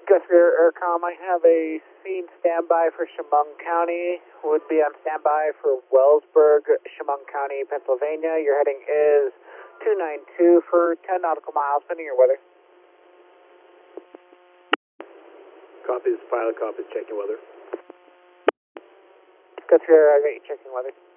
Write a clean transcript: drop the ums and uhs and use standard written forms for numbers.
Guthrie Aircom, I have a scene standby for Chemung County. Would be on standby for Wellsburg, Chemung County, Pennsylvania. Your heading is 292 for 10 nautical miles, pending your weather. Copies, pilot copies, checking weather. Guthrie, I got you checking weather.